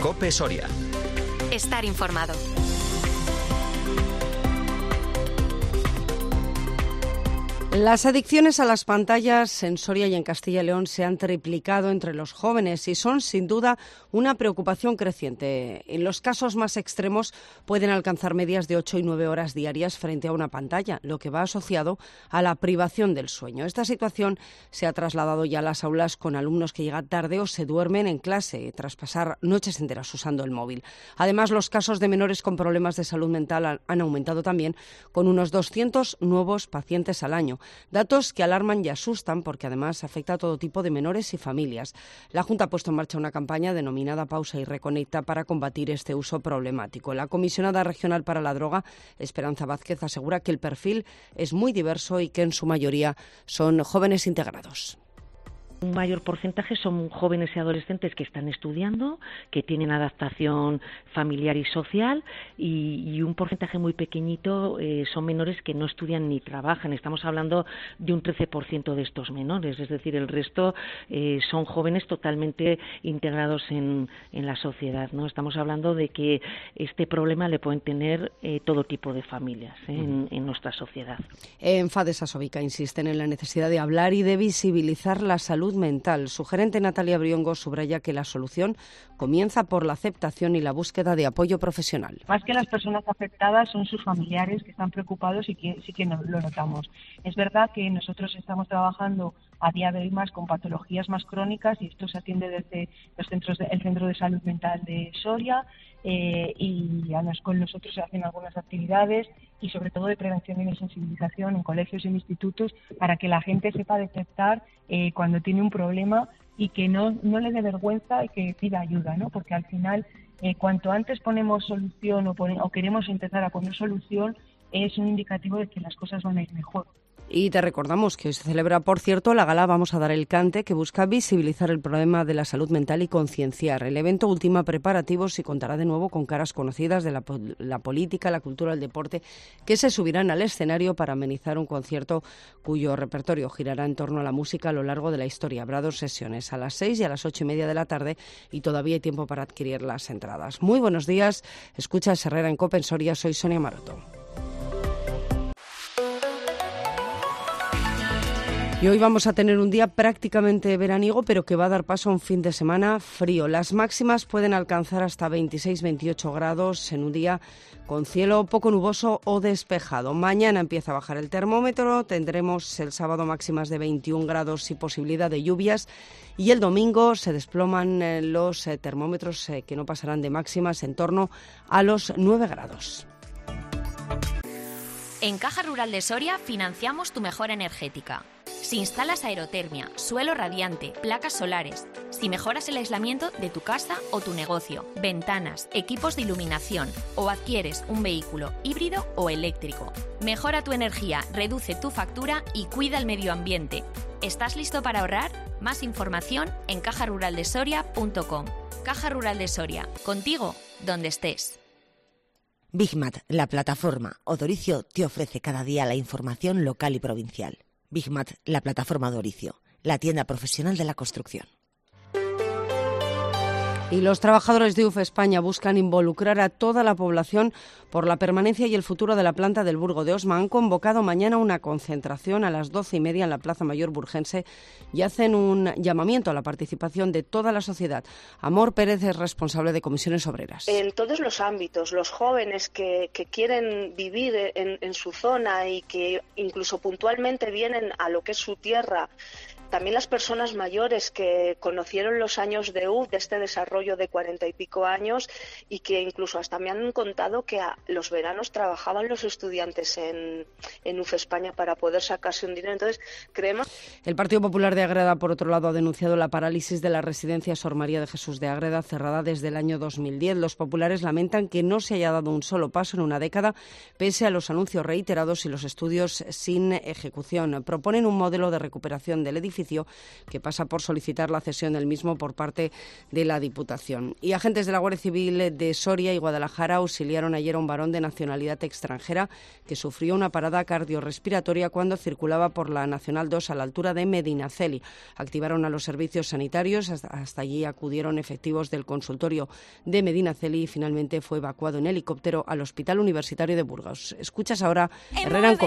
COPE Soria. Estar informado. Las adicciones a las pantallas en Soria y en Castilla y León se han triplicado entre los jóvenes y son, sin duda, una preocupación creciente. En los casos más extremos pueden alcanzar medias de 8 y 9 horas diarias frente a una pantalla, lo que va asociado a la privación del sueño. Esta situación se ha trasladado ya a las aulas con alumnos que llegan tarde o se duermen en clase tras pasar noches enteras usando el móvil. Además, los casos de menores con problemas de salud mental han aumentado también, con unos 200 nuevos pacientes al año. Datos que alarman y asustan porque además afecta a todo tipo de menores y familias. La Junta ha puesto en marcha una campaña denominada Pausa y Reconecta para combatir este uso problemático. La comisionada regional para la droga, Esperanza Vázquez, asegura que el perfil es muy diverso y que en su mayoría son jóvenes integrados. Un mayor porcentaje son jóvenes y adolescentes que están estudiando, que tienen adaptación familiar y social, y un porcentaje muy pequeñito son menores que no estudian ni trabajan. Estamos hablando de un 13% de estos menores, es decir, el resto son jóvenes totalmente integrados en la sociedad, ¿no? Estamos hablando de que este problema le pueden tener todo tipo de familias en nuestra sociedad. En FADES Asobica insisten en la necesidad de hablar y de visibilizar la salud mental. Su gerente Natalia Briongo subraya que la solución comienza por la aceptación y la búsqueda de apoyo profesional. Más que las personas afectadas son sus familiares que están preocupados y que sí que lo notamos. Es verdad que nosotros estamos trabajando a día de hoy más con patologías más crónicas y esto se atiende desde el Centro de Salud Mental de Soria y además con nosotros se hacen algunas actividades y sobre todo de prevención y de sensibilización en colegios y en institutos para que la gente sepa detectar cuando tiene un problema y que no le dé vergüenza y que pida ayuda, ¿no? Porque al final cuanto antes ponemos solución o queremos empezar a poner solución es un indicativo de que las cosas van a ir mejor. Y te recordamos que hoy se celebra, por cierto, la gala Vamos a dar el cante, que busca visibilizar el problema de la salud mental y concienciar. El evento ultima preparativos y contará de nuevo con caras conocidas de la política, la cultura, el deporte, que se subirán al escenario para amenizar un concierto cuyo repertorio girará en torno a la música a lo largo de la historia. Habrá 2 sesiones, a las 6 y a las 8:30 de la tarde, y todavía hay tiempo para adquirir las entradas. Muy buenos días, escucha Herrera en COPE en Soria, soy Sonia Maroto. Y hoy vamos a tener un día prácticamente veraniego, pero que va a dar paso a un fin de semana frío. Las máximas pueden alcanzar hasta 26-28 grados en un día con cielo poco nuboso o despejado. Mañana empieza a bajar el termómetro, tendremos el sábado máximas de 21 grados y posibilidad de lluvias, y el domingo se desploman los termómetros que no pasarán de máximas en torno a los 9 grados. En Caja Rural de Soria financiamos tu mejora energética. Si instalas aerotermia, suelo radiante, placas solares, si mejoras el aislamiento de tu casa o tu negocio, ventanas, equipos de iluminación o adquieres un vehículo híbrido o eléctrico, mejora tu energía, reduce tu factura y cuida el medio ambiente. ¿Estás listo para ahorrar? Más información en cajaruraldesoria.com. Caja Rural de Soria, contigo donde estés. Bigmat, la plataforma Odoricio, te ofrece cada día la información local y provincial. Bigmat, la plataforma Odoricio, la tienda profesional de la construcción. Y los trabajadores de UFE España buscan involucrar a toda la población por la permanencia y el futuro de la planta del Burgo de Osma. Han convocado mañana una concentración a las 12:30 en la Plaza Mayor burgense y hacen un llamamiento a la participación de toda la sociedad. Amor Pérez es responsable de Comisiones Obreras. En todos los ámbitos, los jóvenes que quieren vivir en su zona y que incluso puntualmente vienen a lo que es su tierra, también las personas mayores que conocieron los años de este desarrollo de 40 y pico años y que incluso hasta me han contado que a los veranos trabajaban los estudiantes en UFE España para poder sacarse un dinero. Entonces, creemos... El Partido Popular de Ágreda, por otro lado, ha denunciado la parálisis de la residencia Sor María de Jesús de Ágreda, cerrada desde el año 2010. Los populares lamentan que no se haya dado un solo paso en una década, pese a los anuncios reiterados y los estudios sin ejecución. Proponen un modelo de recuperación del edificio edificio, que pasa por solicitar la cesión del mismo por parte de la Diputación. Y agentes de la Guardia Civil de Soria y Guadalajara auxiliaron ayer a un varón de nacionalidad extranjera que sufrió una parada cardiorrespiratoria cuando circulaba por la Nacional 2 a la altura de Medinaceli. Activaron a los servicios sanitarios, hasta allí acudieron efectivos del consultorio de Medinaceli y finalmente fue evacuado en helicóptero al Hospital Universitario de Burgos. Escuchas ahora Herrera en